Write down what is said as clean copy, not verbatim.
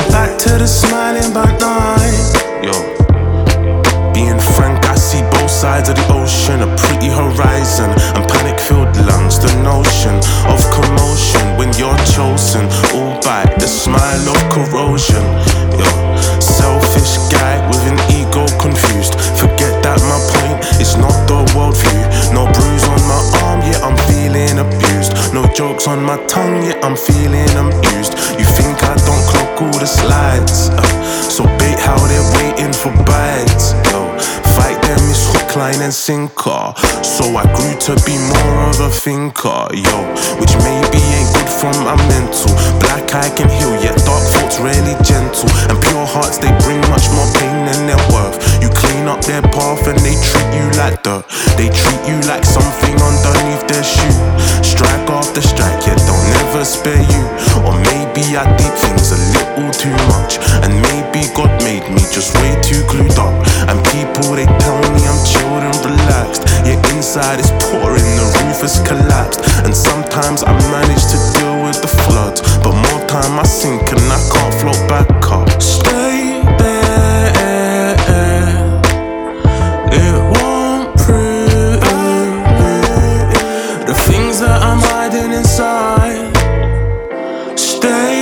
Back to the smiling by night. Yo, being frank, I see both sides of the ocean, a pretty horizon and panic-filled lungs. The notion of commotion when you're chosen, all by the smile of corrosion. Yo, selfish guy with an ego confused. Forget that my point is not the worldview. No bruise on my arm, yeah, I'm feeling abused. No jokes on my tongue, yeah, I'm feeling amused. You think I don't clock all the slides? So bait how they're waiting for bites. Yo, fight them is hook, line and sinker. So I grew to be more of a thinker. Yo, which maybe ain't good for my mental. Black eye can heal, yet dark thoughts rarely gentle. And pure hearts, they bring much more pain than their worth. You clean up their path and they treat you like dirt. They treat you like something underneath their shoe. Strike after strike, yet they'll never spare you. Or maybe I did things a little too much, and maybe God made me just way too glued up. And people, they tell me I'm chilled and relaxed, yet inside it's pouring, the roof has collapsed. And sometimes I manage to deal with the floods, but more time I sink and I can't float back up. Stay there, it won't prove the things that I'm hiding inside. Stay